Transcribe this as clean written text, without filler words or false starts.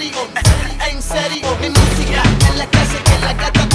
en serio, mi música en la casa que la gata